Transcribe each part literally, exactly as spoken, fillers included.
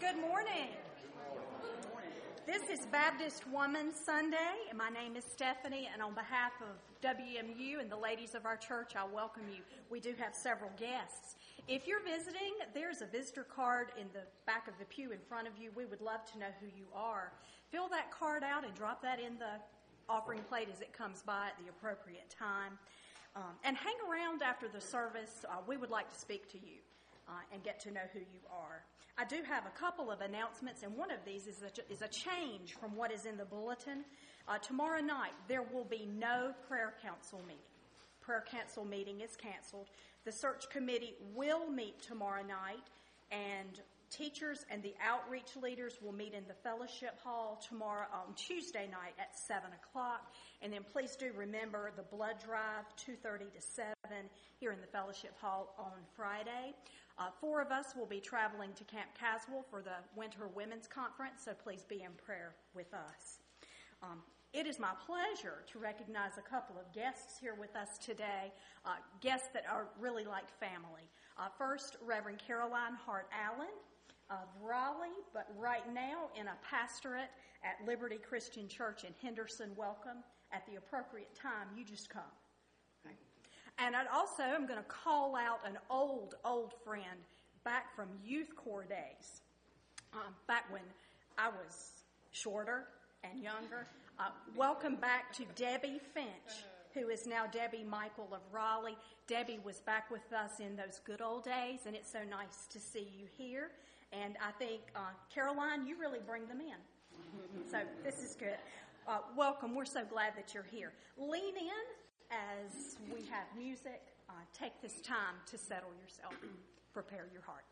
Good morning. This is Baptist Women's Sunday, and my name is Stephanie, and on behalf of W M U and the ladies of our church, I welcome you. We do have several guests. If you're visiting, there's a visitor card in the back of the pew in front of you. We would love to know who you are. Fill that card out and drop that in the offering plate as it comes by at the appropriate time. Um, and hang around after the service. Uh, we would like to speak to you. Uh, and get to know who you are. I do have a couple of announcements, and one of these is a, is a change from what is in the bulletin. Uh, tomorrow night, there will be no prayer council meeting. Prayer council meeting is canceled. The search committee will meet tomorrow night, and teachers and the outreach leaders will meet in the fellowship hall tomorrow on Tuesday night at seven o'clock. And then please do remember the blood drive, two thirty to seven, here in the fellowship hall on Friday. Uh, four of us will be traveling to Camp Caswell for the Winter Women's Conference, so please be in prayer with us. Um, It is my pleasure to recognize a couple of guests here with us today, uh, guests that are really like family. Uh, first, Reverend Caroline Hart Allen of Raleigh, but right now in a pastorate at Liberty Christian Church in Henderson. Welcome. At the appropriate time, you just come. Okay. And I'd also, I'm going to call out an old, old friend back from youth corps days, um, back when I was shorter and younger. Uh, welcome back to Debbie Finch, who is now Debbie Michael of Raleigh. Debbie was back with us in those good old days, and it's so nice to see you here. And I think, uh, Caroline, you really bring them in. So this is good. Uh, welcome. We're so glad that you're here. Lean in as we have music. Uh, take this time to settle yourself. Prepare your heart.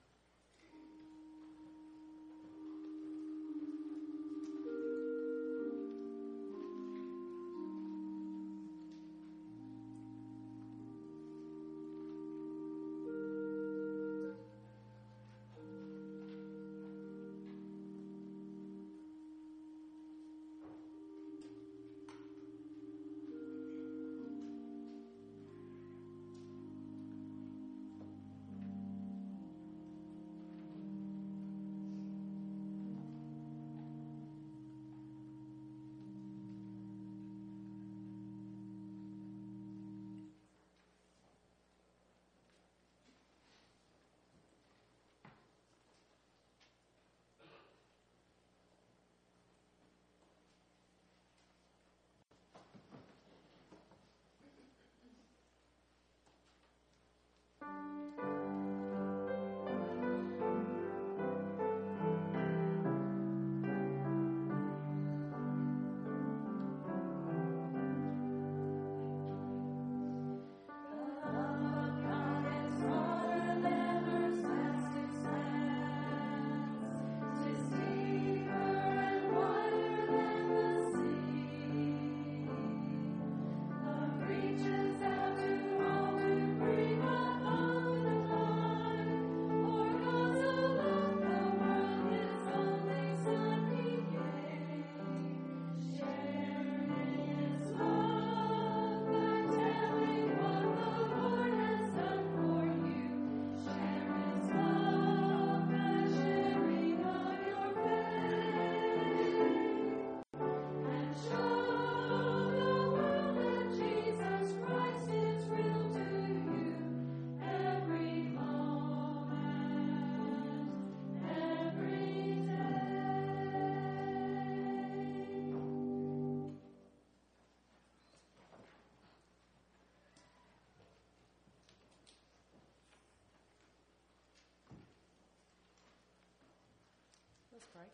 Let's pray.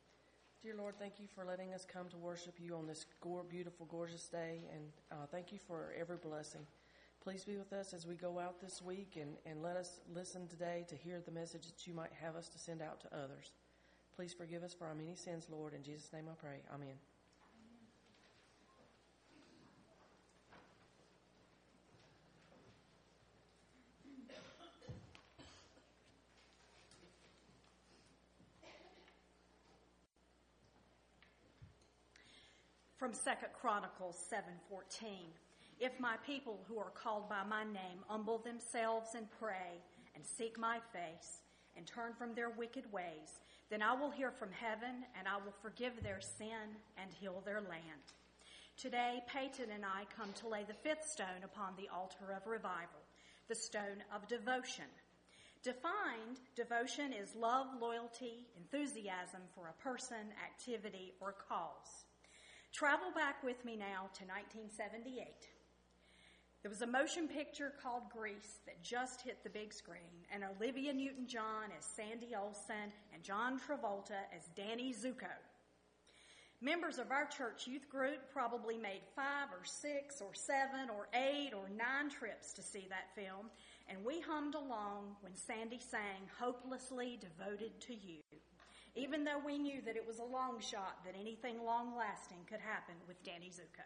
Dear Lord, thank you for letting us come to worship you on this gore, beautiful, gorgeous day, and uh, thank you for every blessing. Please be with us as we go out this week, and, and let us listen today to hear the message that you might have us to send out to others. Please forgive us for our many sins, Lord. In Jesus' name I pray. Amen. From Second Chronicles seven fourteen. If my people who are called by my name humble themselves and pray and seek my face and turn from their wicked ways, then I will hear from heaven, and I will forgive their sin and heal their land. Today, Peyton and I come to lay the fifth stone upon the altar of revival, the stone of devotion. Defined, devotion is love, loyalty, enthusiasm for a person, activity, or cause. Travel back with me now to nineteen seventy-eight. There was a motion picture called Grease that just hit the big screen, and Olivia Newton-John as Sandy Olsen and John Travolta as Danny Zuko. Members of our church youth group probably made five or six or seven or eight or nine trips to see that film, and we hummed along when Sandy sang "Hopelessly Devoted to You," even though we knew that it was a long shot that anything long-lasting could happen with Danny Zuko.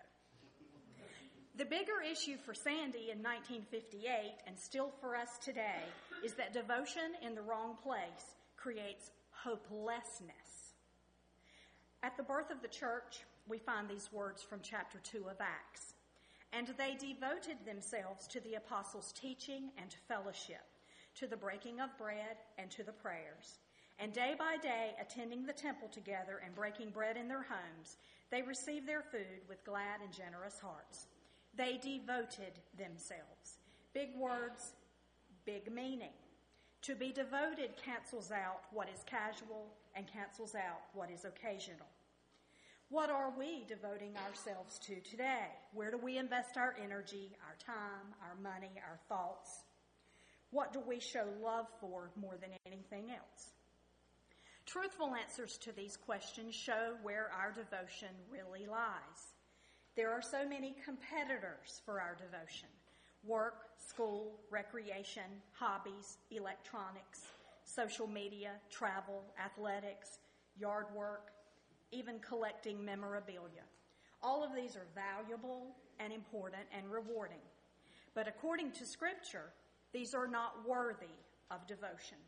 The bigger issue for Sandy in nineteen fifty-eight, and still for us today, is that devotion in the wrong place creates hopelessness. At the birth of the church, we find these words from chapter two of Acts. And they devoted themselves to the apostles' teaching and to fellowship, to the breaking of bread and to the prayers. And day by day, attending the temple together and breaking bread in their homes, they received their food with glad and generous hearts. They devoted themselves. Big words, big meaning. To be devoted cancels out what is casual and cancels out what is occasional. What are we devoting ourselves to today? Where do we invest our energy, our time, our money, our thoughts? What do we show love for more than anything else? Truthful answers to these questions show where our devotion really lies. There are so many competitors for our devotion: work, school, recreation, hobbies, electronics, social media, travel, athletics, yard work, even collecting memorabilia. All of these are valuable and important and rewarding. But according to Scripture, these are not worthy of devotion.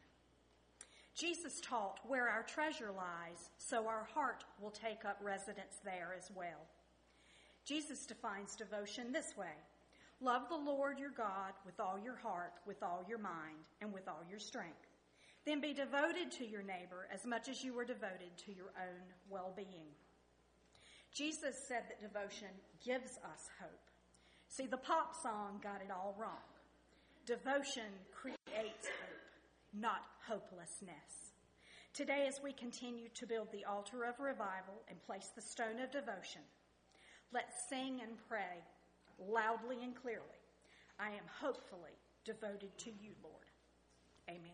Jesus taught, where our treasure lies, so our heart will take up residence there as well. Jesus defines devotion this way: love the Lord your God with all your heart, with all your mind, and with all your strength. Then be devoted to your neighbor as much as you are devoted to your own well-being. Jesus said that devotion gives us hope. See, the pop song got it all wrong. Devotion creates hope, not hopelessness. Today, as we continue to build the altar of revival and place the stone of devotion, let's sing and pray loudly and clearly, I am hopefully devoted to you, Lord. Amen.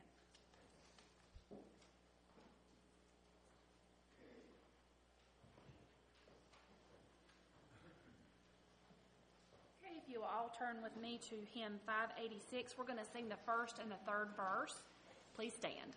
Okay, if you will all turn with me to hymn five eighty-six, we're going to sing the first and the third verse. Please stand.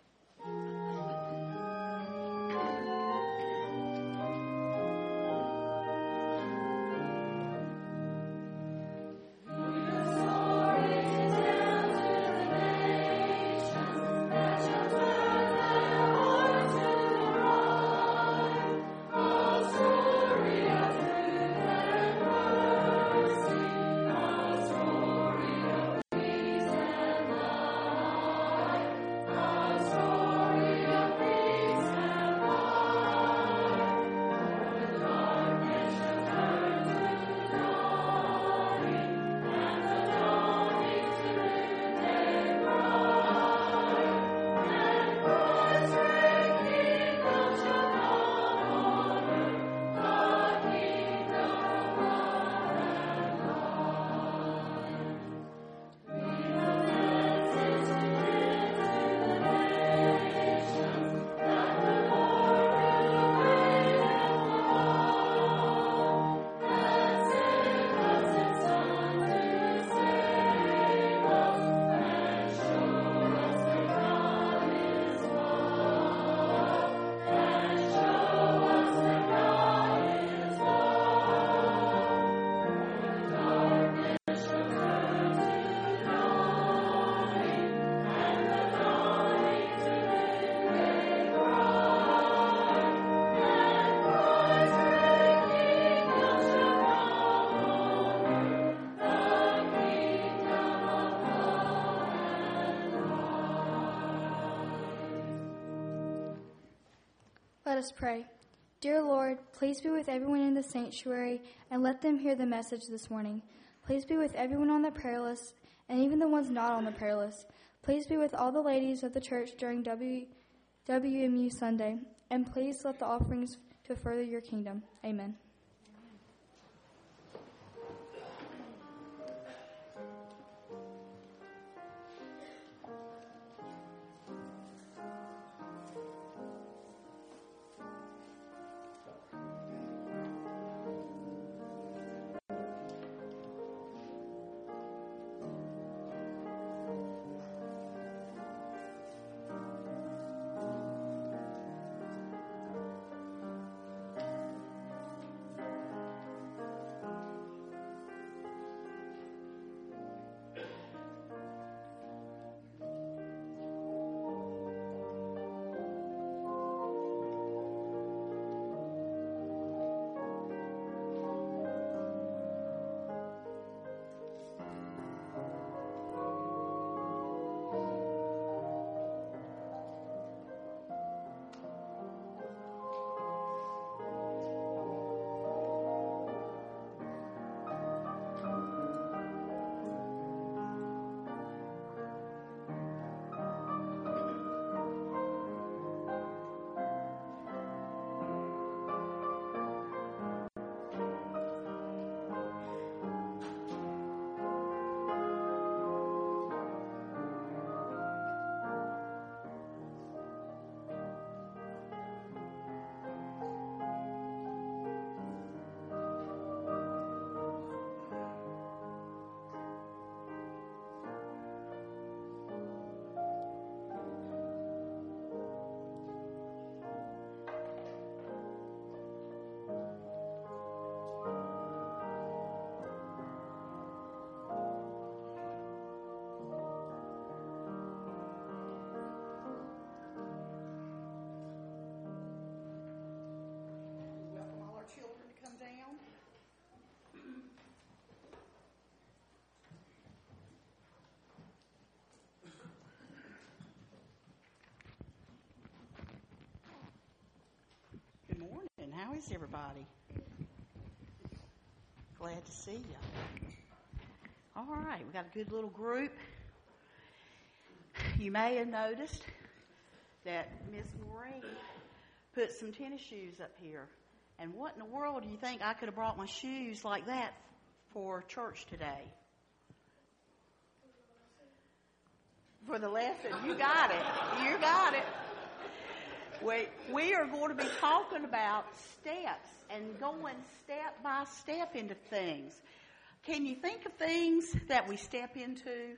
Story of peace and love. us pray. Dear Lord, please be with everyone in the sanctuary and let them hear the message this morning. Please be with everyone on the prayer list and even the ones not on the prayer list. Please be with all the ladies of the church during W M U Sunday, and please let the offerings to further your kingdom. Amen. Good morning. How is everybody? Glad to see you. All right, we got a good little group. You may have noticed that Miss Maureen put some tennis shoes up here. And what in the world do you think I could have brought my shoes like that for church today? For the lesson. You got it. You got it. We, we are going to be talking about steps and going step by step into things. Can you think of things that we step into?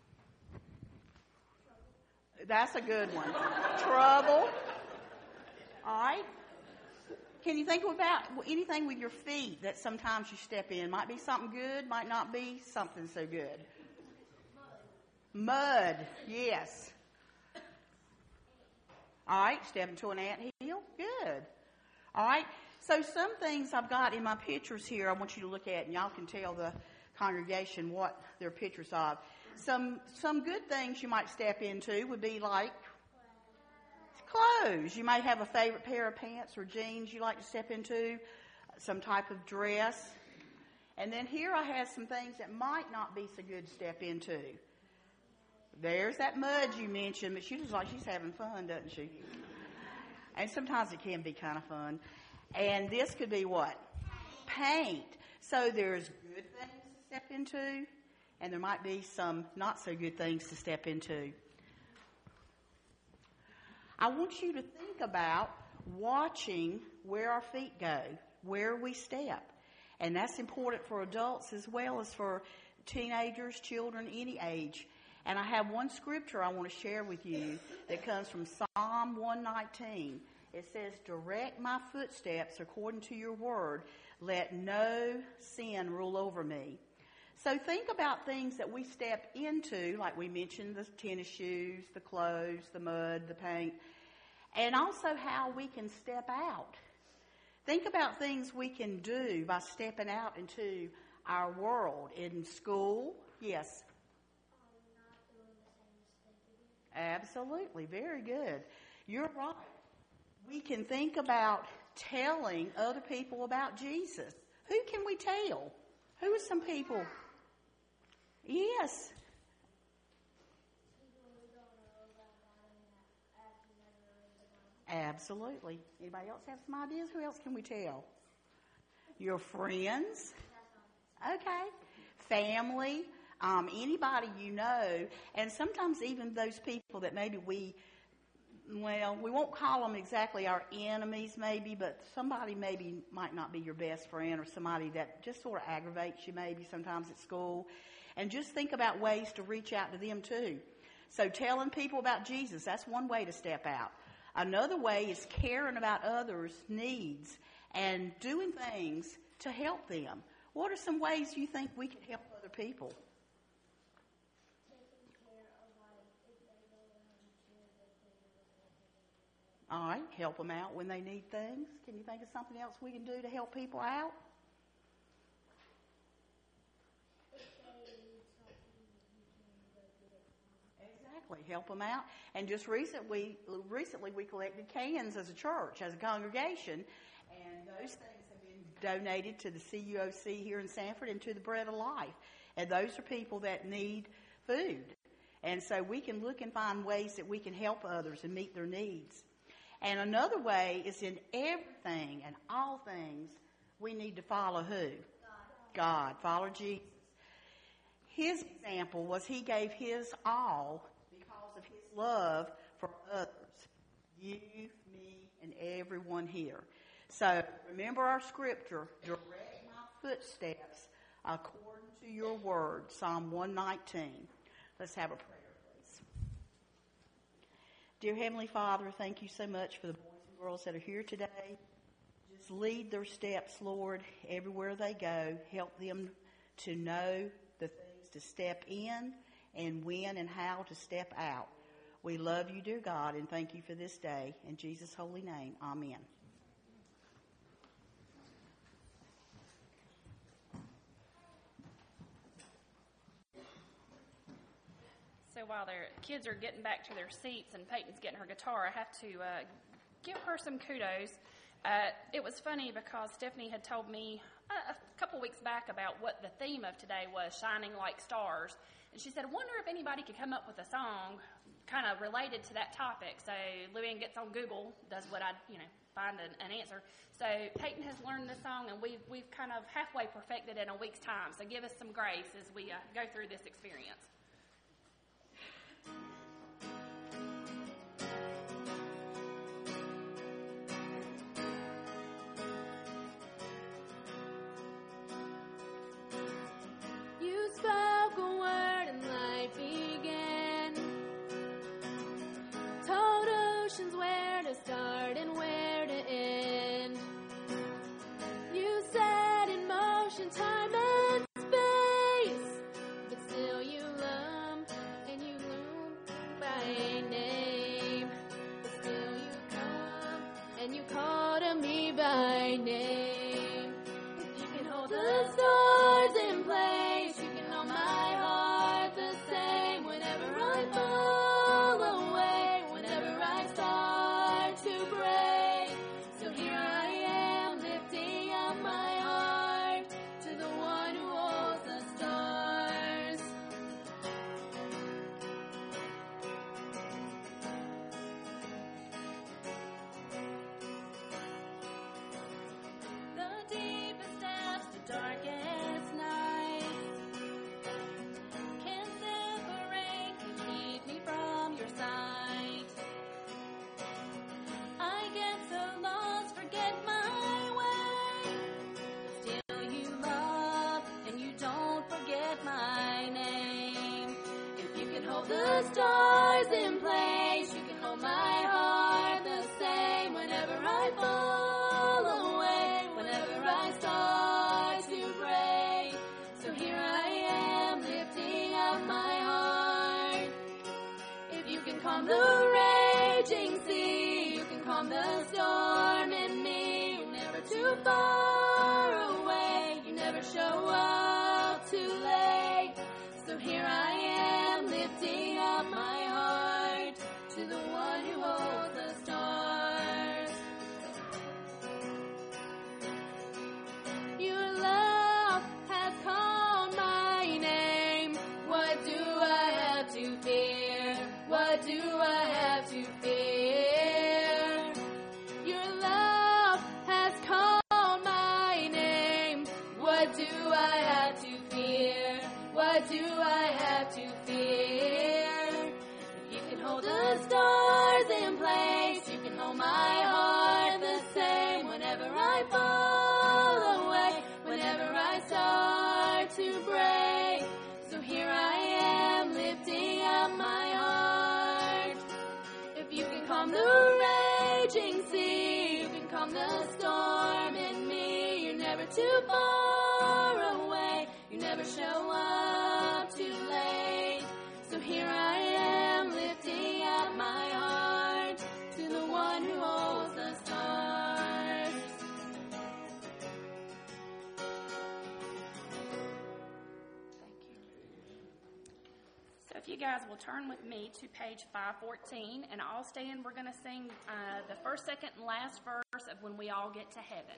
That's a good one. Trouble. All right. Can you think about anything with your feet that sometimes you step in? Might be something good, might not be something so good. Mud, yes. All right, step into an anthill. Good. All right, so some things I've got in my pictures here I want you to look at, and y'all can tell the congregation what they're pictures of. Some some good things you might step into would be like clothes. You might have a favorite pair of pants or jeans you like to step into, some type of dress. And then here I have some things that might not be so good to step into. There's that mud you mentioned, but she looks like she's having fun, doesn't she? And sometimes it can be kind of fun. And this could be what? Paint. So there's good things to step into, and there might be some not so good things to step into. I want you to think about watching where our feet go, where we step. And that's important for adults as well as for teenagers, children, any age. And I have one scripture I want to share with you that comes from Psalm one nineteen. It says, "Direct my footsteps according to your word. Let no sin rule over me." So think about things that we step into, like we mentioned, the tennis shoes, the clothes, the mud, the paint, and also how we can step out. Think about things we can do by stepping out into our world in school. Yes. Absolutely. Very good. You're right. we can think about telling other people about Jesus. Who can we tell? Who are some people? Yes. Absolutely. Anybody else have some ideas? Who else can we tell? Your friends. Okay. Family. Um, anybody you know. And sometimes even those people that maybe we, well, we won't call them exactly our enemies maybe, but somebody maybe might not be your best friend or somebody that just sort of aggravates you maybe sometimes at school. And just think about ways to reach out to them too. So telling people about Jesus, that's one way to step out. Another way is caring about others' needs and doing things to help them. What are some ways you think we can help other people? All right, help them out when they need things. Can you think of something else we can do to help people out? Exactly, help them out. And just recently, recently we collected cans as a church, as a congregation, and those things have been donated to the C U O C here in Sanford and to the Bread of Life. And those are people that need food. And so we can look and find ways that we can help others and meet their needs. And another way is in everything and all things, we need to follow who? God. God. Follow Jesus. His example was he gave his all because of his love for others. You, me, and everyone here. So remember our scripture, direct my footsteps according to your word, Psalm one nineteen. Let's have a prayer. Dear Heavenly Father, thank you so much for the boys and girls that are here today. Just lead their steps, Lord, everywhere they go. Help them to know the things to step in and when and how to step out. We love you, dear God, and thank you for this day. In Jesus' holy name, amen. So while their kids are getting back to their seats and Peyton's getting her guitar, I have to uh, give her some kudos. Uh, it was funny because Stephanie had told me a, a couple weeks back about what the theme of today was, shining like stars. And she said, I wonder if anybody could come up with a song kind of related to that topic. So Luann gets on Google, does what I, you know, find an, an answer. So Peyton has learned the song, and we've, we've kind of halfway perfected in a week's time. So give us some grace as we uh, go through this experience. You spoke a word and life began. Told oceans where to start and where to end. You set in motion time and space, but still you love and you loom by name. But still you come and you call to me by name. If you can hold the stars in place, you can hold my heart the same. Whenever I fall away, whenever I start to break, so here I am lifting up my heart to the one who holds the stars. The deepest depths to darkest nights can separate, can keep me from your sight. I get so lost, forget my way, but still you love and you don't forget my name. If you can hold the stars in place, you can hold my heart the same. Whenever I fall away, whenever I start to break, so here I am lifting up my heart. If you can calm the raging sea, you can calm the storm in me. You're never too far away, you never show up too late. So here I am lifting up my heart to the one who holds the stars. What do I have to fear? Your love has called my name. What do I have to fear? What do I have to fear? If you can hold the stars in place, you can hold my heart the same. Whenever I fall away, whenever I start to break, so here I am lifting up my heart. If you can calm the raging sea, you can calm the storm in me. You're never too far away, you never show up too late. So here I am lifting up my heart to the one who holds the stars. Thank you. So if you guys will turn with me to page five fourteen, and I'll stand. We're going to sing uh, the first, second, and last verse of When We All Get to Heaven.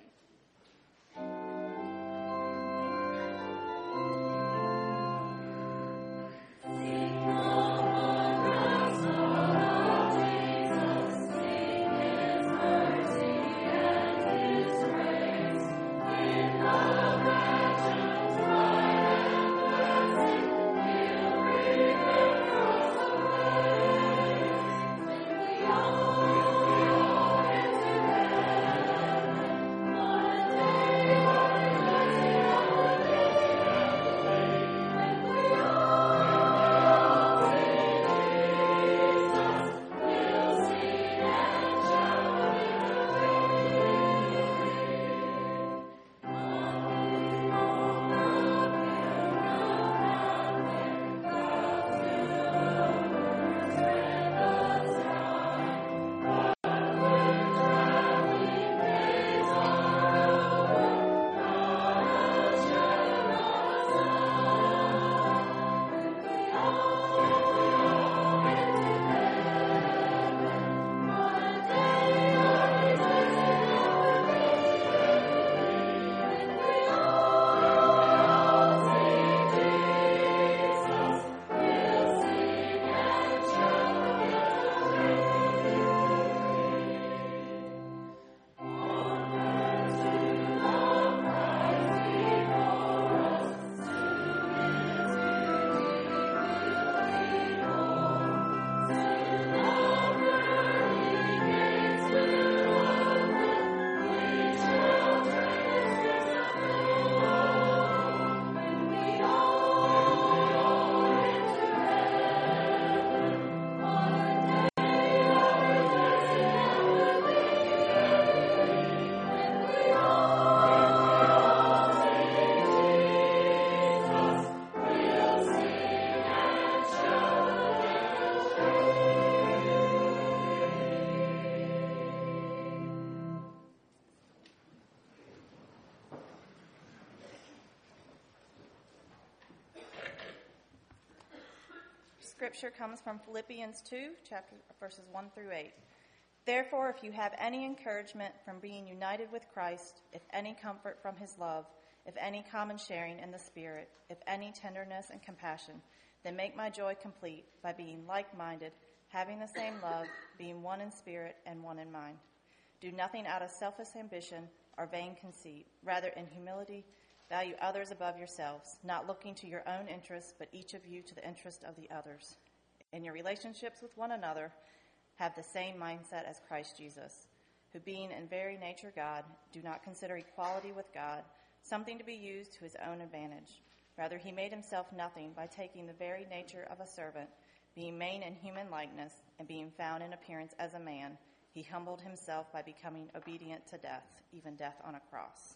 Scripture comes from Philippians two, chapter verses one through eight. Therefore, if you have any encouragement from being united with Christ, if any comfort from his love, if any common sharing in the Spirit, if any tenderness and compassion, then make my joy complete by being like-minded, having the same love, being one in spirit and one in mind. Do nothing out of selfish ambition or vain conceit. Rather, in humility, value others above yourselves, not looking to your own interests, but each of you to the interest of the others. In your relationships with one another, have the same mindset as Christ Jesus, who being in very nature God, do not consider equality with God something to be used to his own advantage. Rather, he made himself nothing by taking the very nature of a servant, being made in human likeness, and being found in appearance as a man. He humbled himself by becoming obedient to death, even death on a cross.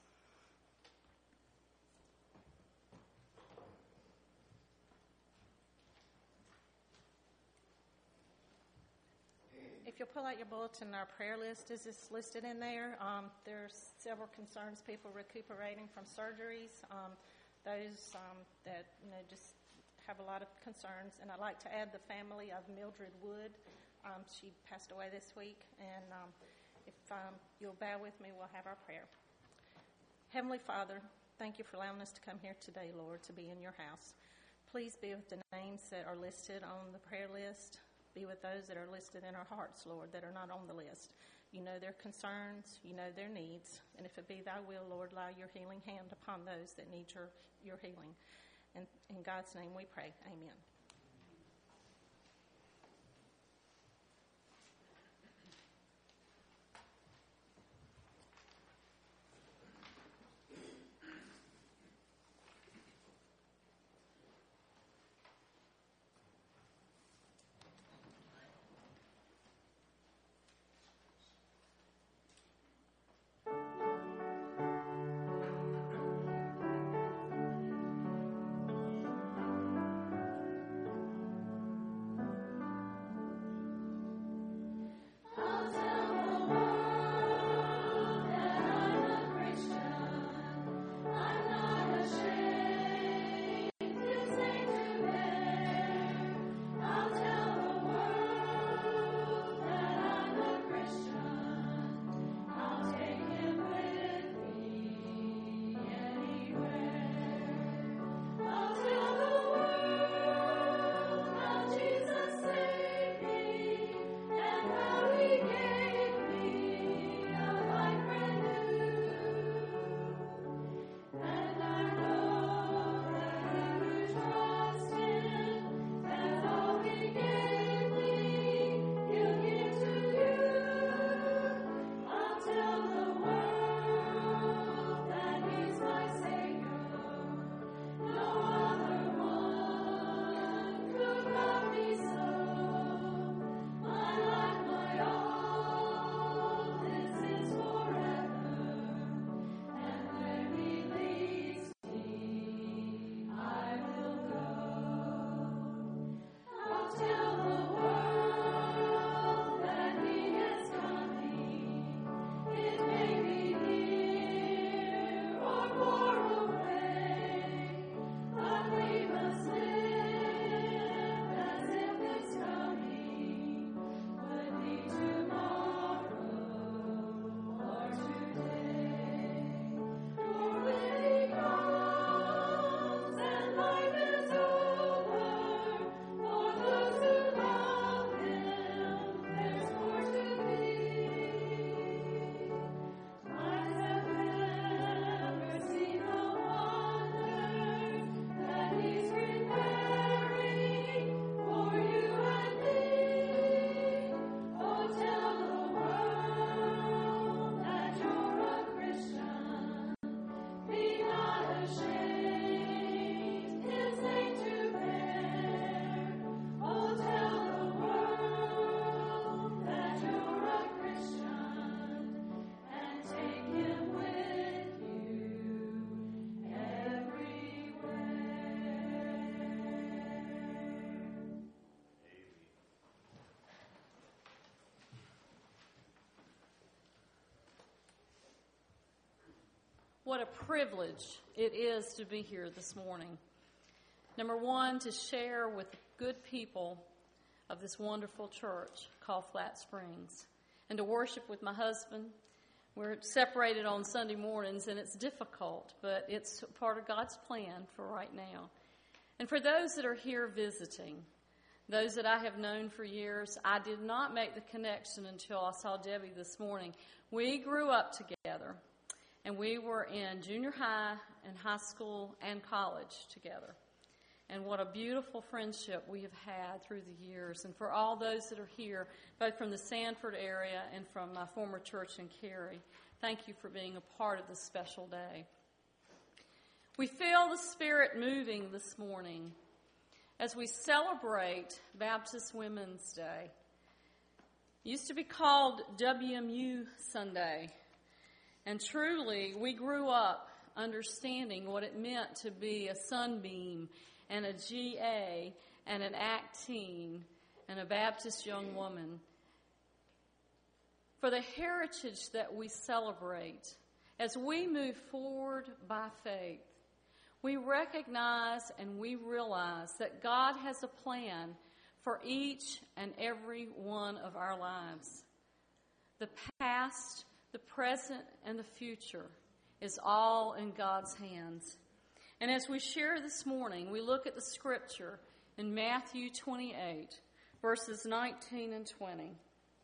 If you'll pull out your bulletin, our prayer list is just listed in there. Um, there's several concerns, people recuperating from surgeries, um, those um, that you know just have a lot of concerns. And I'd like to add the family of Mildred Wood. Um, she passed away this week, and um, if um, you'll bear with me, we'll have our prayer. Heavenly Father, thank you for allowing us to come here today, Lord, to be in your house. Please be with the names that are listed on the prayer list. Be with those that are listed in our hearts, Lord, that are not on the list. You know their concerns, you know their needs, and if it be thy will, Lord, allow your healing hand upon those that need your, your healing. And in God's name we pray, amen. What a privilege it is to be here this morning. Number one, to share with good people of this wonderful church called Flat Springs, and to worship with my husband. We're separated on Sunday mornings, and it's difficult, but it's part of God's plan for right now. And for those that are here visiting, those that I have known for years, I did not make the connection until I saw Debbie this morning. We grew up together, and we were in junior high and high school and college together. And what a beautiful friendship we have had through the years. And for all those that are here, both from the Sanford area and from my former church in Cary, thank you for being a part of this special day. We feel the Spirit moving this morning as we celebrate Baptist Women's Day. It used to be called W M U Sunday. And truly, we grew up understanding what it meant to be a Sunbeam and a G A and an ACT teen and a Baptist young woman. For the heritage that we celebrate, as we move forward by faith, we recognize and we realize that God has a plan for each and every one of our lives. The past, the present, and the future is all in God's hands. And as we share this morning, we look at the scripture in Matthew twenty-eight, verses nineteen and twenty.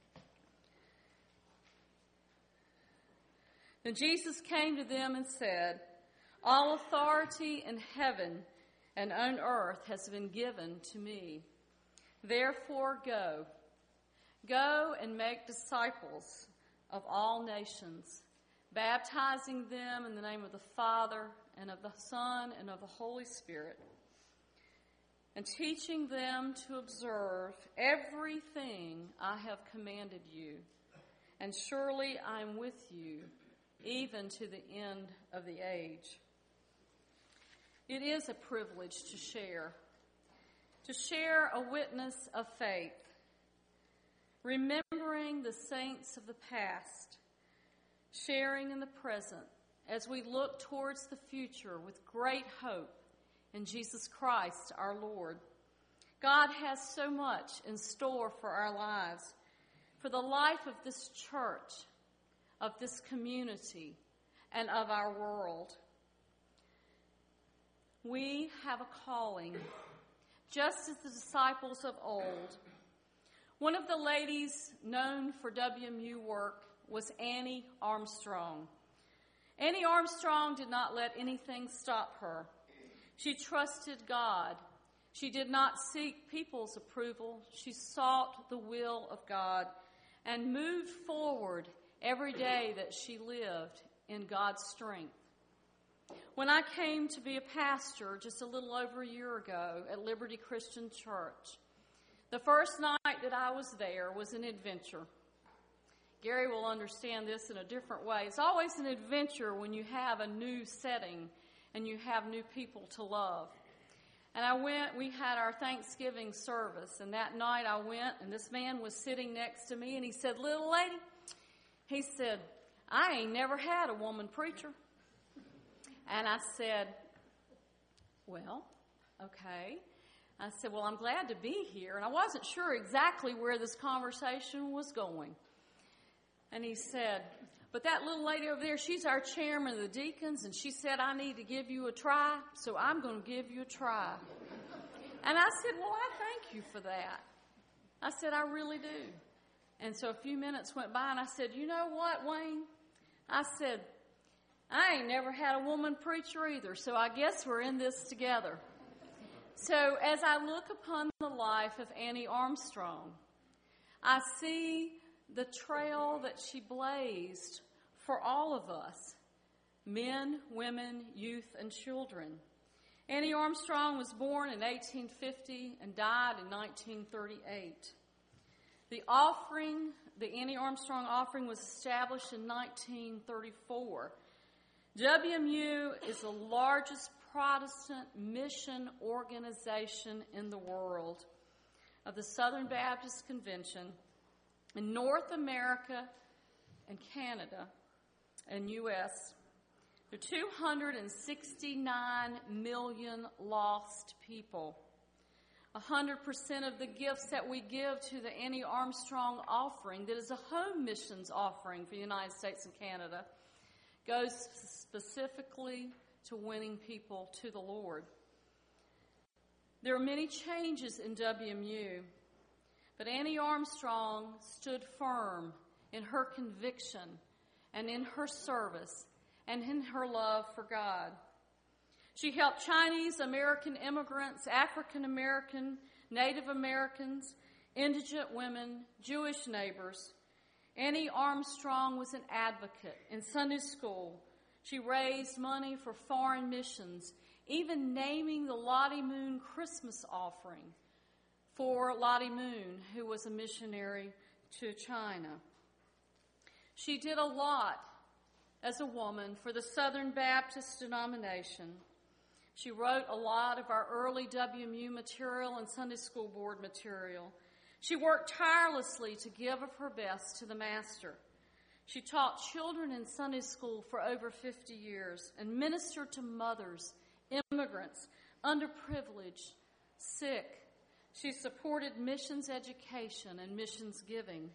Then Jesus came to them and said, "All authority in heaven and on earth has been given to me. Therefore go. Go and make disciples of all nations, baptizing them in the name of the Father and of the Son and of the Holy Spirit, and teaching them to observe everything I have commanded you. And surely I am with you, even to the end of the age." It is a privilege to share, to share a witness of faith, remembering the saints of the past, sharing in the present as we look towards the future with great hope in Jesus Christ our Lord. God has so much in store for our lives, for the life of this church, of this community, and of our world. We have a calling, just as the disciples of old. One of the ladies known for W M U work was Annie Armstrong. Annie Armstrong did not let anything stop her. She trusted God. She did not seek people's approval. She sought the will of God and moved forward every day that she lived in God's strength. When I came to be a pastor just a little over a year ago at Liberty Christian Church, the first night that I was there was an adventure. Gary will understand this in a different way. It's always an adventure when you have a new setting and you have new people to love. And I went, we had our Thanksgiving service, and that night I went, and this man was sitting next to me, and he said, "Little lady," he said, "I ain't never had a woman preacher." And I said, "Well, okay." I said, "Well, I'm glad to be here." And I wasn't sure exactly where this conversation was going. And he said, "But that little lady over there, she's our chairman of the deacons, and she said I need to give you a try, so I'm going to give you a try." And I said, "Well, I thank you for that." I said, "I really do." And so a few minutes went by, and I said, "You know what, Wayne?" I said, "I ain't never had a woman preacher either, so I guess we're in this together." So as I look upon the life of Annie Armstrong, I see the trail that she blazed for all of us, men, women, youth, and children. Annie Armstrong was born in eighteen fifty and died in nineteen thirty-eight. The offering, the Annie Armstrong offering, was established in nineteen thirty-four. W M U is the largest Protestant mission organization in the world of the Southern Baptist Convention in North America and Canada and U S There are two hundred sixty-nine million lost people. one hundred percent of the gifts that we give to the Annie Armstrong offering, that is a home missions offering for the United States and Canada, goes specifically to winning people to the Lord. There are many changes in W M U, but Annie Armstrong stood firm in her conviction and in her service and in her love for God. She helped Chinese American immigrants, African American, Native Americans, indigent women, Jewish neighbors. Annie Armstrong was an advocate in Sunday school. She raised money for foreign missions, even naming the Lottie Moon Christmas offering for Lottie Moon, who was a missionary to China. She did a lot as a woman for the Southern Baptist denomination. She wrote a lot of our early W M U material and Sunday school board material. She worked tirelessly to give of her best to the Master. She taught children in Sunday school for over fifty years and ministered to mothers, immigrants, underprivileged, sick. She supported missions education and missions giving.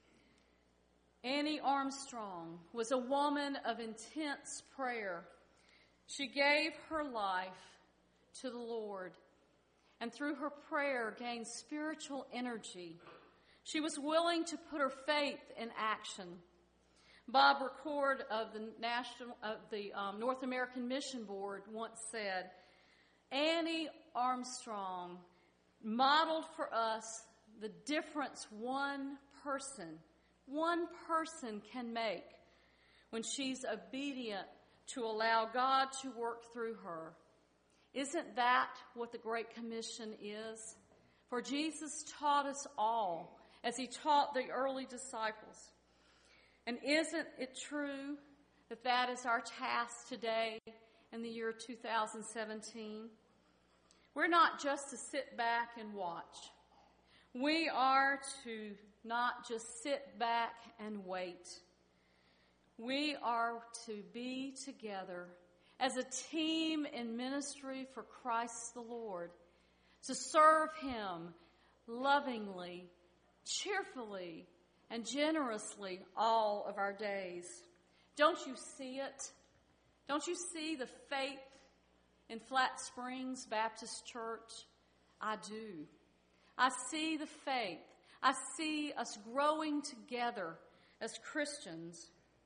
Annie Armstrong was a woman of intense prayer. She gave her life to the Lord, and through her prayer gained spiritual energy. She was willing to put her faith in action. Bob Record of the National of the um, North American Mission Board once said, Annie Armstrong modeled for us the difference one person, one person can make when she's obedient to allow God to work through her. Isn't that what the Great Commission is? For Jesus taught us all as he taught the early disciples. And isn't it true that that is our task today in the year two thousand seventeen? We're not just to sit back and watch. We are to not just sit back and wait. We are to be together as a team in ministry for Christ the Lord, to serve him lovingly, cheerfully, and generously all of our days. Don't you see it? Don't you see the faith in Flat Springs Baptist Church? I do. I see the faith. I see us growing together as Christians.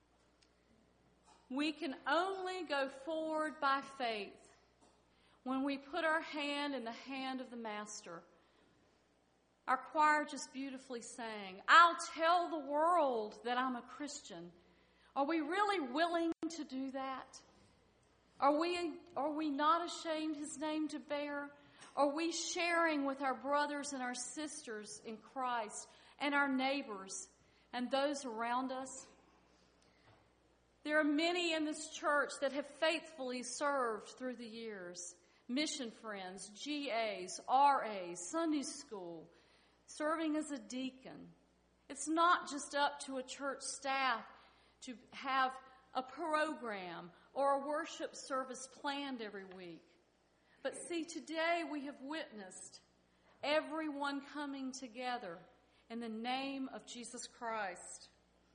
We can only go forward by faith when we put our hand in the hand of the Master. Our choir just beautifully sang, I'll tell the world that I'm a Christian. Are we really willing to do that? Are we, are we not ashamed his name to bear? Are we sharing with our brothers and our sisters in Christ and our neighbors and those around us? There are many in this church that have faithfully served through the years. Mission friends, G As, R As, Sunday school, serving as a deacon. It's not just up to a church staff to have a program or a worship service planned every week. But see, today we have witnessed everyone coming together in the name of Jesus Christ.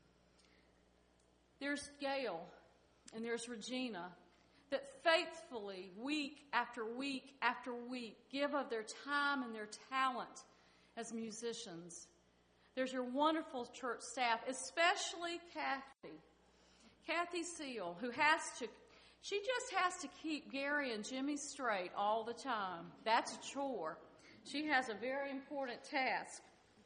There's Gail and there's Regina that faithfully, week after week after week, give of their time and their talent as musicians. There's your wonderful church staff, especially Kathy. Kathy Seal, who has to, she just has to keep Gary and Jimmy straight all the time. That's a chore. She has a very important task.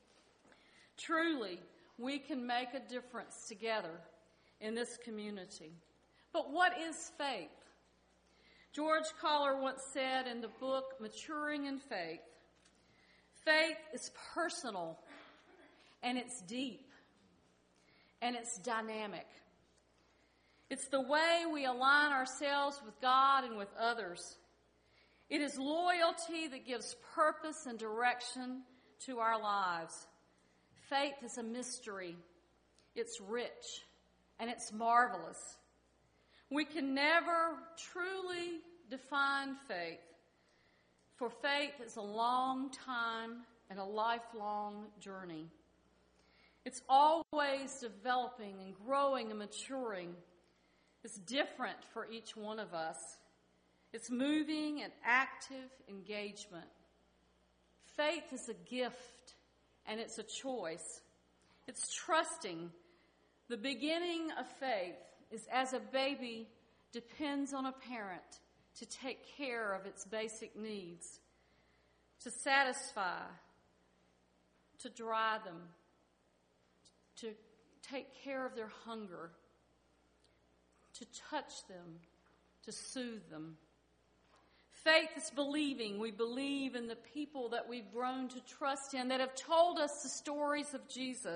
Truly, we can make a difference together in this community. But what is faith? George Collar once said in the book, Maturing in Faith, faith is personal, and it's deep, and it's dynamic. It's the way we align ourselves with God and with others. It is loyalty that gives purpose and direction to our lives. Faith is a mystery. It's rich, and it's marvelous. We can never truly define faith, for faith is a long time and a lifelong journey. It's always developing and growing and maturing. It's different for each one of us. It's moving and active engagement. Faith is a gift, and it's a choice. It's trusting. The beginning of faith is as a baby depends on a parent to take care of its basic needs, to satisfy, to dry them, to take care of their hunger, to touch them, to soothe them. Faith is believing. We believe in the people that we've grown to trust in, that have told us the stories of Jesus,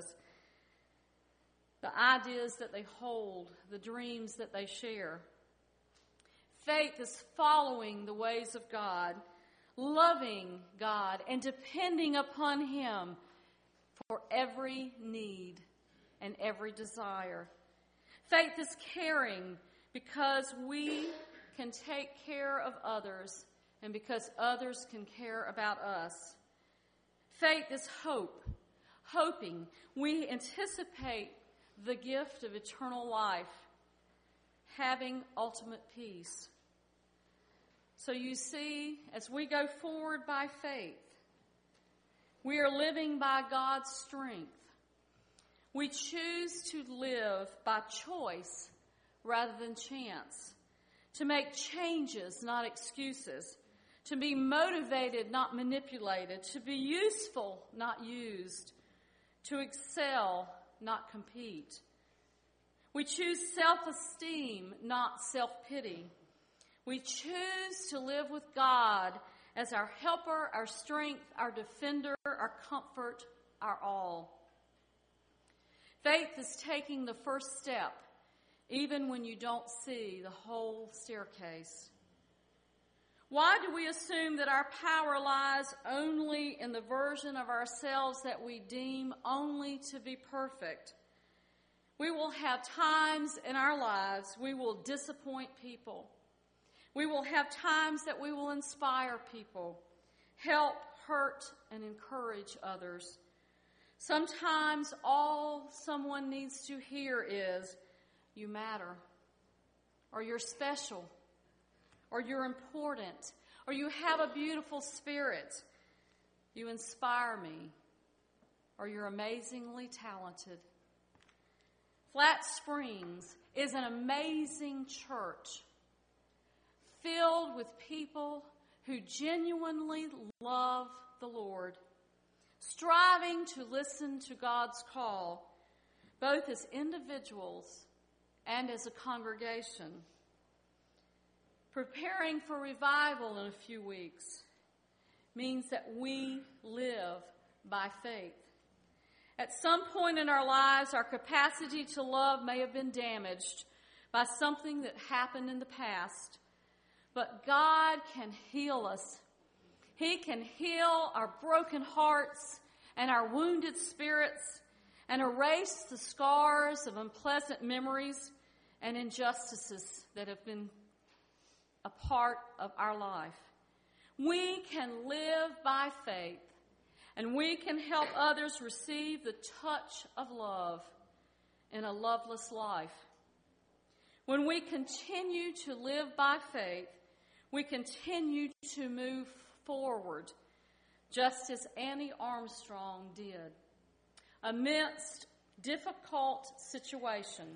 the ideas that they hold, the dreams that they share. Faith is following the ways of God, loving God, and depending upon him for every need and every desire. Faith is caring because we can take care of others and because others can care about us. Faith is hope, hoping. We anticipate the gift of eternal life, having ultimate peace. So you see, as we go forward by faith, we are living by God's strength. We choose to live by choice rather than chance, to make changes, not excuses, to be motivated, not manipulated, to be useful, not used, to excel, not compete. We choose self-esteem, not self-pity. We choose to live with God as our helper, our strength, our defender, our comfort, our all. Faith is taking the first step, even when you don't see the whole staircase. Why do we assume that our power lies only in the version of ourselves that we deem only to be perfect? We will have times in our lives we will disappoint people. We will have times that we will inspire people, help, hurt, and encourage others. Sometimes all someone needs to hear is, you matter, or you're special, or you're important, or you have a beautiful spirit, you inspire me, or you're amazingly talented. Flat Springs is an amazing church filled with people who genuinely love the Lord, striving to listen to God's call, both as individuals and as a congregation. Preparing for revival in a few weeks means that we live by faith. At some point in our lives, our capacity to love may have been damaged by something that happened in the past. But God can heal us. He can heal our broken hearts and our wounded spirits and erase the scars of unpleasant memories and injustices that have been a part of our life. We can live by faith, and we can help others receive the touch of love in a loveless life. When we continue to live by faith, we continue to move forward, just as Annie Armstrong did, amidst difficult situation.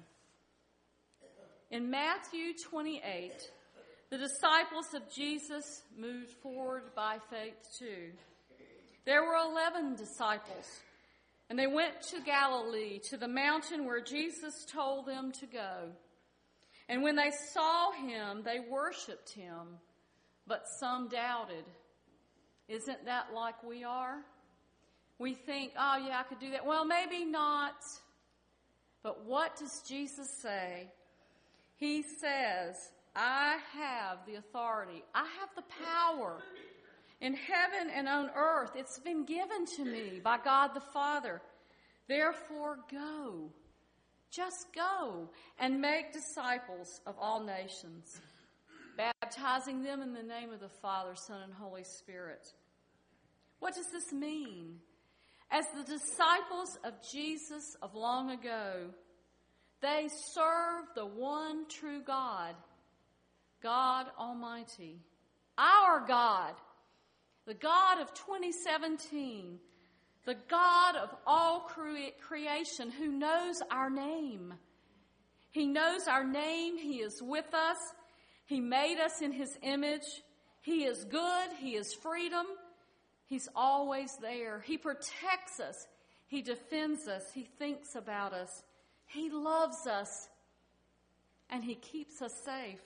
In Matthew twenty-eight, the disciples of Jesus moved forward by faith too. There were eleven disciples, and they went to Galilee, to the mountain where Jesus told them to go. And when they saw him, they worshiped him, but some doubted. Isn't that like we are? We think, oh yeah, I could do that. Well, maybe not. But what does Jesus say? He says, I have the authority. I have the power in heaven and on earth. It's been given to me by God the Father. Therefore, go. Just go and make disciples of all nations, baptizing them in the name of the Father, Son, and Holy Spirit. What does this mean? As the disciples of Jesus of long ago, they serve the one true God, God Almighty, our God, the God of twenty seventeen, the God of all cre- creation who knows our name. He knows our name. He is with us. He made us in his image. He is good. He is freedom. He's always there. He protects us. He defends us. He thinks about us. He loves us. And he keeps us safe.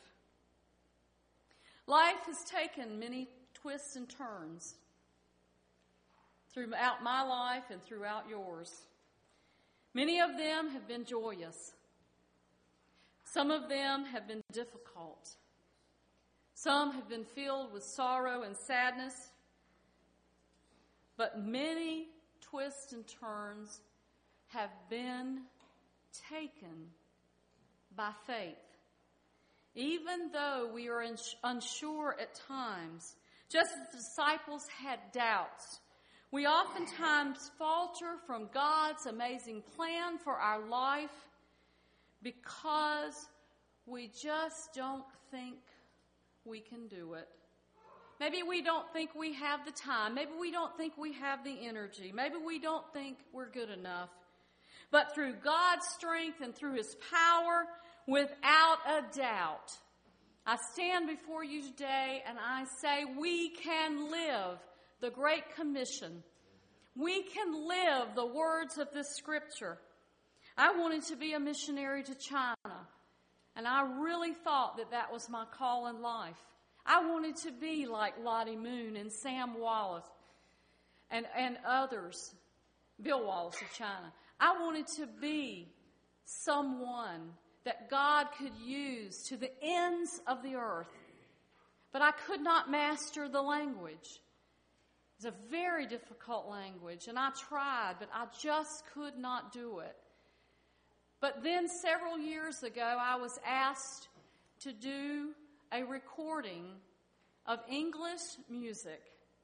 Life has taken many twists and turns throughout my life and throughout yours. Many of them have been joyous. Some of them have been difficult. Some have been filled with sorrow and sadness. But many twists and turns have been taken by faith. Even though we are unsure at times, just as the disciples had doubts, we oftentimes falter from God's amazing plan for our life because we just don't think we can do it. Maybe we don't think we have the time. Maybe we don't think we have the energy. Maybe we don't think we're good enough. But through God's strength and through His power, without a doubt, I stand before you today and I say we can live the Great Commission. We can live the words of this scripture. I wanted to be a missionary to China, and I really thought that that was my call in life. I wanted to be like Lottie Moon and Sam Wallace and, and others, Bill Wallace of China. I wanted to be someone that God could use to the ends of the earth. But I could not master the language. It's a very difficult language, and I tried, but I just could not do it. But then several years ago, I was asked to do a recording of English music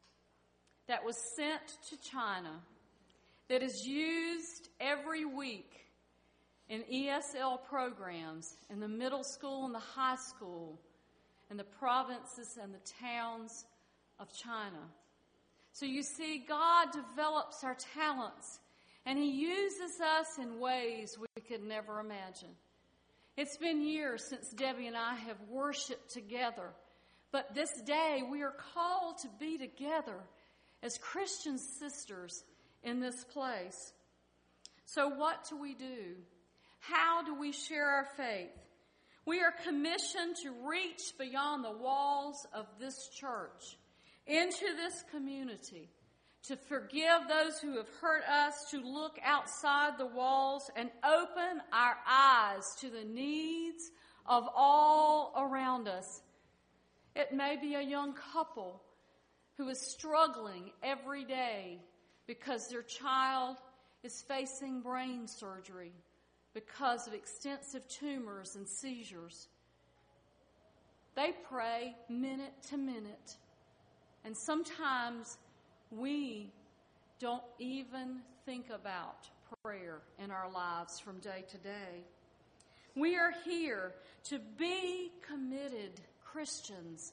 that was sent to China that is used every week in E S L programs in the middle school and the high school in the provinces and the towns of China. So you see, God develops our talents, and He uses us in ways we could never imagine. It's been years since Debbie and I have worshiped together, but this day we are called to be together as Christian sisters in this place. So what do we do? How do we share our faith? We are commissioned to reach beyond the walls of this church into this community, to forgive those who have hurt us, to look outside the walls and open our eyes to the needs of all around us. It may be a young couple who is struggling every day because their child is facing brain surgery because of extensive tumors and seizures. They pray minute to minute, and sometimes we don't even think about prayer in our lives from day to day. We are here to be committed Christians.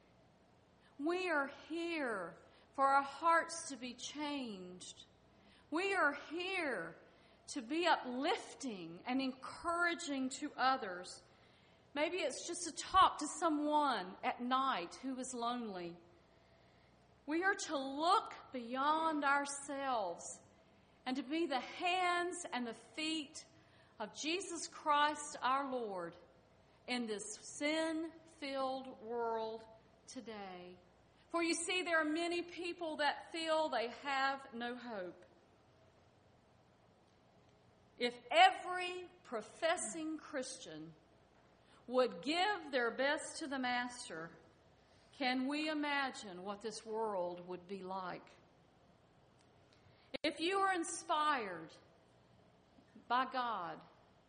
We are here for our hearts to be changed. We are here to be uplifting and encouraging to others. Maybe it's just to talk to someone at night who is lonely. We are to look beyond ourselves and to be the hands and the feet of Jesus Christ our Lord in this sin-filled world today. For you see, there are many people that feel they have no hope. If every professing Christian would give their best to the Master, can we imagine what this world would be like? If you are inspired by God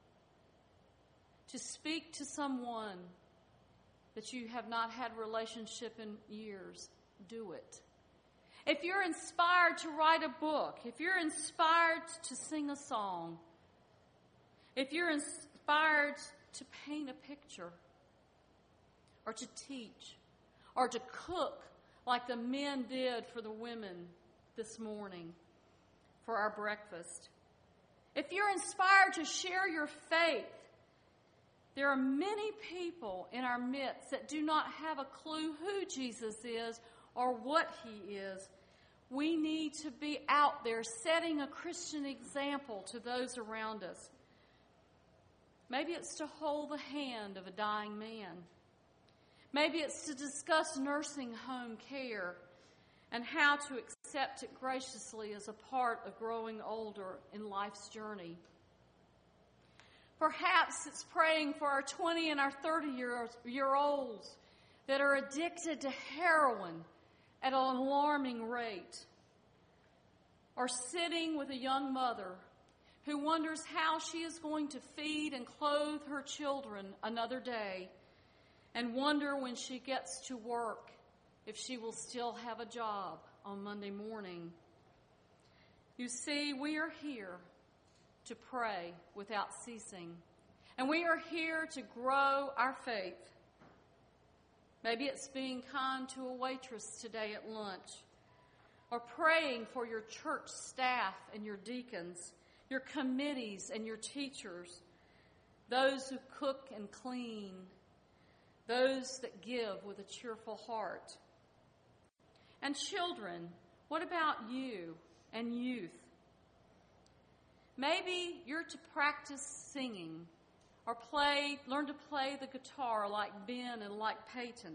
to speak to someone that you have not had a relationship in years, do it. If you're inspired to write a book, if you're inspired to sing a song, if you're inspired to paint a picture, or to teach, or to cook like the men did for the women this morning for our breakfast, if you're inspired to share your faith, there are many people in our midst that do not have a clue who Jesus is or what He is. We need to be out there setting a Christian example to those around us. Maybe it's to hold the hand of a dying man. Maybe it's to discuss nursing home care and how to accept it graciously as a part of growing older in life's journey. Perhaps it's praying for our twenty and our thirty-year-olds that are addicted to heroin at an alarming rate. Or sitting with a young mother who wonders how she is going to feed and clothe her children another day, and wonder when she gets to work if she will still have a job on Monday morning. You see, we are here to pray without ceasing, and we are here to grow our faith. Maybe it's being kind to a waitress today at lunch, or praying for your church staff and your deacons, your committees and your teachers, those who cook and clean, those that give with a cheerful heart. And children, what about you and youth? Maybe you're to practice singing or play, learn to play the guitar like Ben and like Peyton.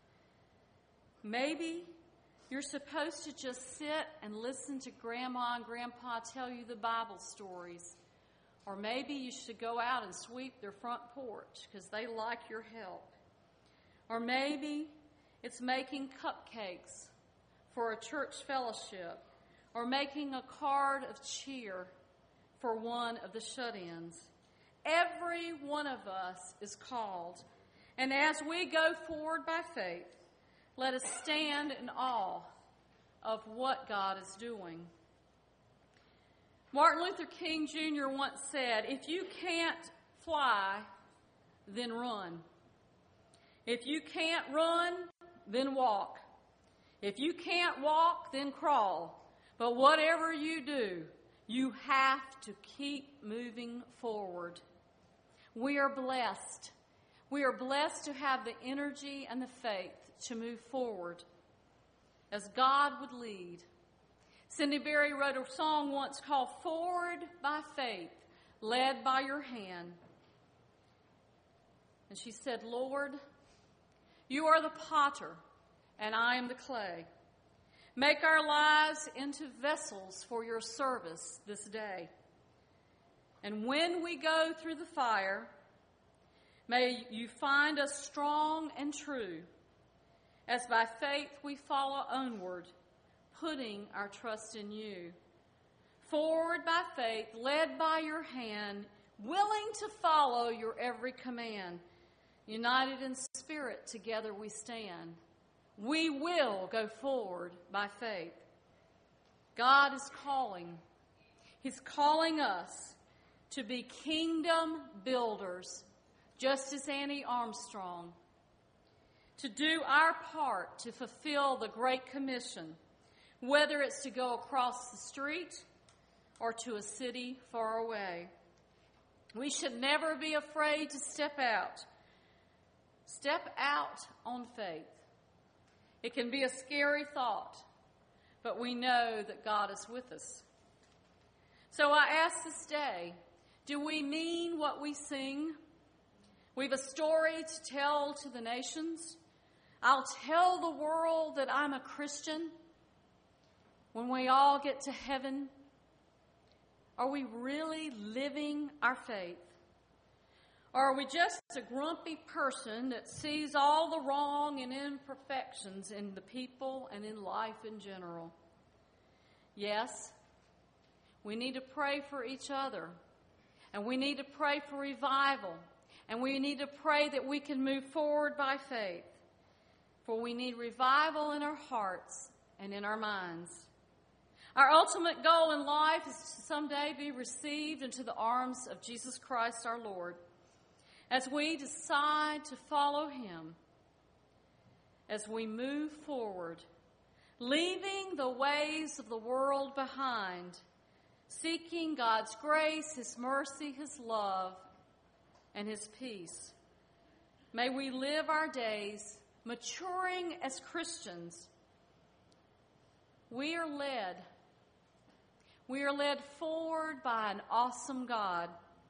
Maybe you're supposed to just sit and listen to Grandma and Grandpa tell you the Bible stories. Or maybe you should go out and sweep their front porch because they like your help. Or maybe it's making cupcakes for a church fellowship, or making a card of cheer for one of the shut-ins. Every one of us is called, and as we go forward by faith, let us stand in awe of what God is doing. Martin Luther King Junior once said, "If you can't fly, then run. If you can't run, then walk. If you can't walk, then crawl. But whatever you do, you have to keep moving forward." We are blessed. We are blessed to have the energy and the faith to move forward as God would lead. Cindy Berry wrote a song once called "Forward by Faith, Led by Your Hand." And she said, "Lord, you are the potter, and I am the clay. Make our lives into vessels for your service this day. And when we go through the fire, may you find us strong and true, as by faith we follow onward, putting our trust in you. Forward by faith, led by your hand, willing to follow your every command. United in spirit, together we stand. We will go forward by faith." God is calling. He's calling us to be kingdom builders, just as Annie Armstrong, to do our part to fulfill the Great Commission, whether it's to go across the street or to a city far away. We should never be afraid to step out. Step out on faith. It can be a scary thought, but we know that God is with us. So I ask this day, do we mean what we sing? We've a story to tell to the nations. I'll tell the world that I'm a Christian. When we all get to heaven, are we really living our faith? Or are we just a grumpy person that sees all the wrong and imperfections in the people and in life in general? Yes, we need to pray for each other, and we need to pray for revival, and we need to pray that we can move forward by faith, for we need revival in our hearts and in our minds. Our ultimate goal in life is to someday be received into the arms of Jesus Christ our Lord. As we decide to follow him, as we move forward, leaving the ways of the world behind, seeking God's grace, his mercy, his love, and his peace, may we live our days maturing as Christians. We are led. We are led forward by an awesome God.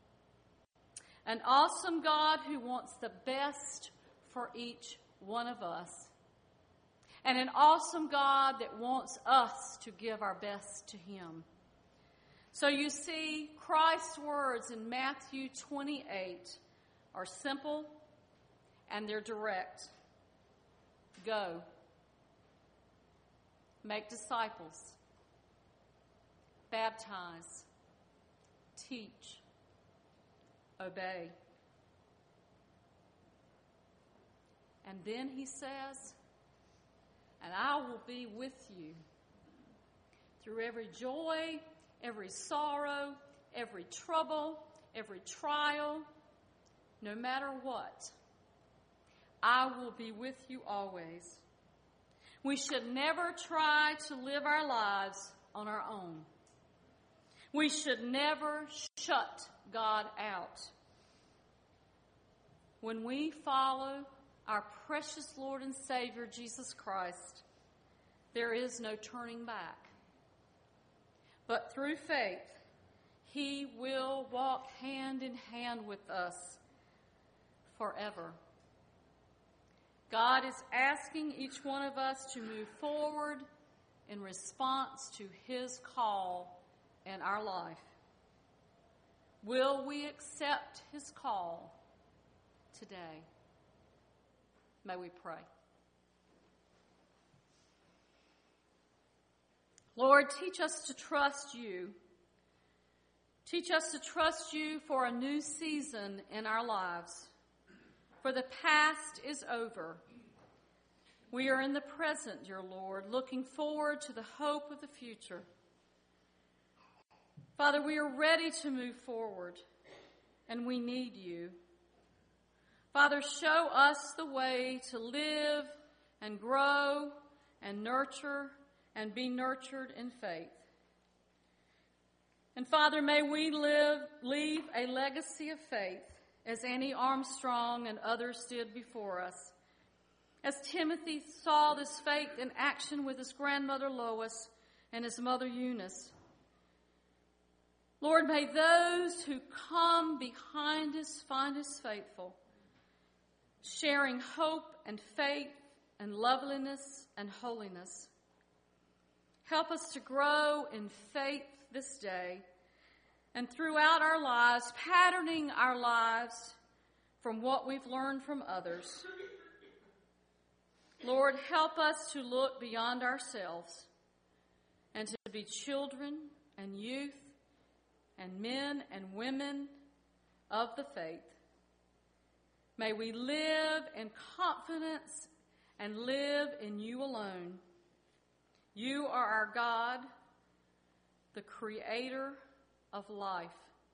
An awesome God who wants the best for each one of us. And an awesome God that wants us to give our best to him. So you see, Christ's words in Matthew twenty-eight are simple and they're direct. Go. Make disciples. Baptize. Teach. Obey. And then he says, "And I will be with you through every joy, every sorrow, every trouble, every trial, no matter what. I will be with you always. We should never try to live our lives on our own. We should never shut God out. When we follow our precious Lord and Savior, Jesus Christ, there is no turning back. But through faith, He will walk hand in hand with us forever. God is asking each one of us to move forward in response to His call in our life. Will we accept His call today? May we pray. Lord, teach us to trust you. Teach us to trust you for a new season in our lives. For the past is over. We are in the present, dear Lord, looking forward to the hope of the future. Father, we are ready to move forward, and we need you. Father, show us the way to live and grow and nurture and be nurtured in faith. And Father, may we live, leave a legacy of faith as Annie Armstrong and others did before us. As Timothy saw this faith in action with his grandmother Lois and his mother Eunice. Lord, may those who come behind us find us faithful, sharing hope and faith and loveliness and holiness. Help us to grow in faith this day and throughout our lives, patterning our lives from what we've learned from others. Lord, help us to look beyond ourselves and to be children and youth and men and women of the faith. May we live in confidence and live in you alone. You are our God, the creator of life.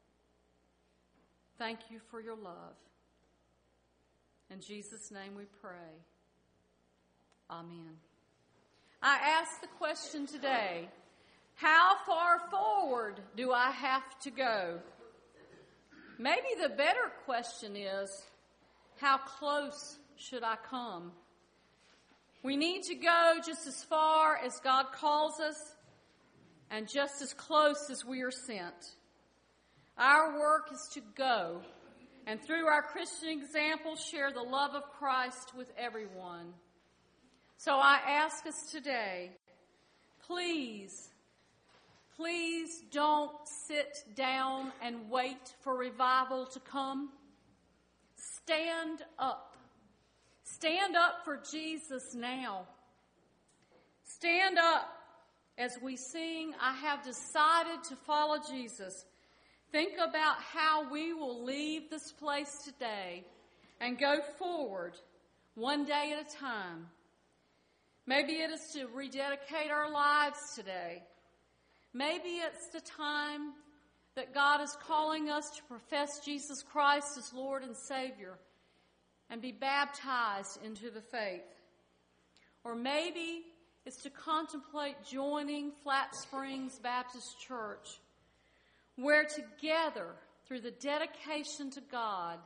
Thank you for your love. In Jesus' name we pray. Amen. I ask the question today, how far forward do I have to go? Maybe the better question is, how close should I come? We need to go just as far as God calls us and just as close as we are sent. Our work is to go and through our Christian example share the love of Christ with everyone. So I ask us today, please, please don't sit down and wait for revival to come. Stand up. Stand up for Jesus now. Stand up as we sing, I have decided to follow Jesus. Think about how we will leave this place today and go forward one day at a time. Maybe it is to rededicate our lives today. Maybe it's the time that God is calling us to profess Jesus Christ as Lord and Savior and be baptized into the faith. Or maybe it's to contemplate joining Flat Springs Baptist Church, where together, through the dedication to God,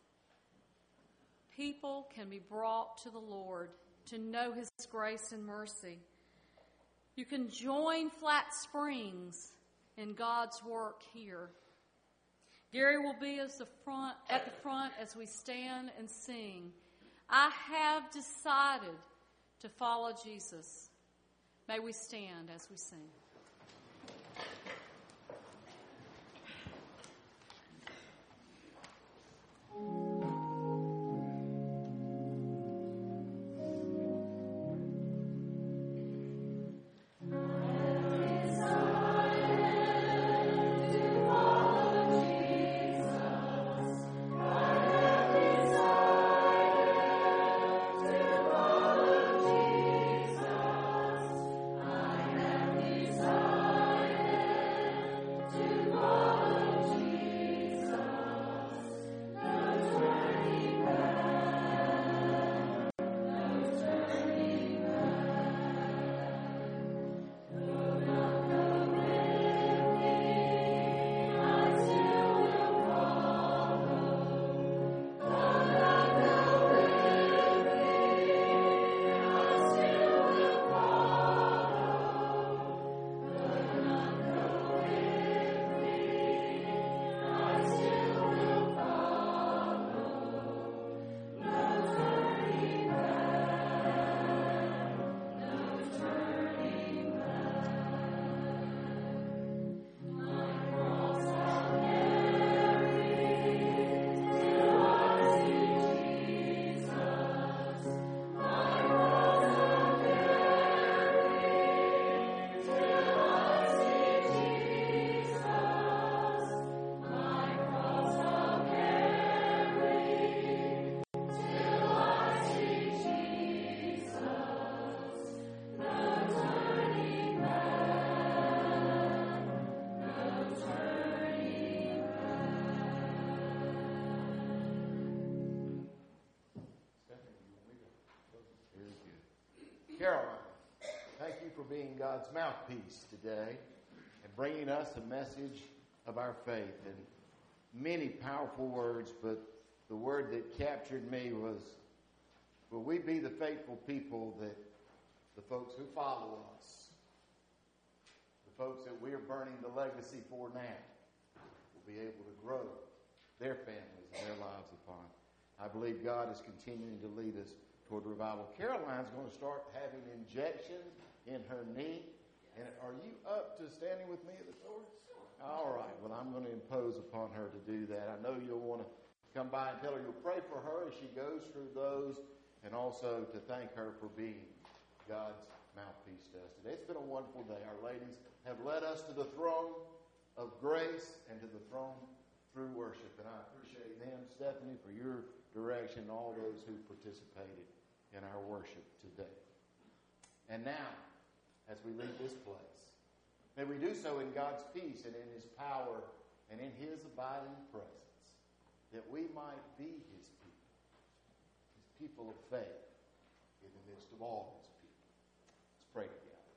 people can be brought to the Lord to know His grace and mercy. You can join Flat Springs in God's work here. Gary will be as the front, at the front as we stand and sing. I have decided to follow Jesus. May we stand as we sing. Jesus, I have decided. Caroline, thank you for being God's mouthpiece today and bringing us a message of our faith. And many powerful words, but the word that captured me was, will we be the faithful people that the folks who follow us, the folks that we are burning the legacy for now, will be able to grow their families and their lives upon. I believe God is continuing to lead us toward revival. Caroline's going to start having injections in her knee. And are you up to standing with me at the door? All right. Well, I'm going to impose upon her to do that. I know you'll want to come by and tell her you'll pray for her as she goes through those, and also to thank her for being God's mouthpiece to us today. It's been a wonderful day. Our ladies have led us to the throne of grace and to the throne through worship. And I appreciate them, Stephanie, for your direction, and all those who participated in our worship today. And now, as we leave this place, may we do so in God's peace and in His power and in His abiding presence, that we might be His people, His people of faith in the midst of all His people. Let's pray together.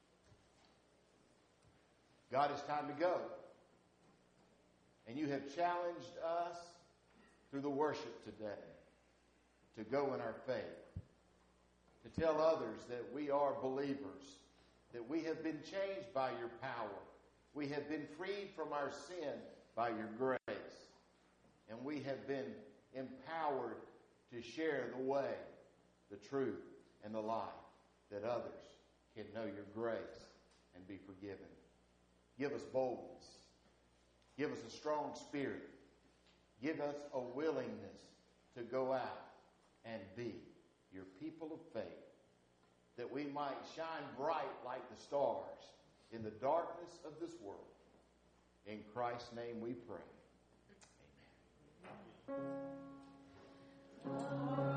God, it's time to go. And you have challenged us through the worship today to go in our faith, to tell others that we are believers, that we have been changed by your power. We have been freed from our sin by your grace. And we have been empowered to share the way, the truth, and the life, that others can know your grace and be forgiven. Give us boldness. Give us a strong spirit. Give us a willingness to go out and be your people of faith, that we might shine bright like the stars in the darkness of this world. In Christ's name we pray. Amen.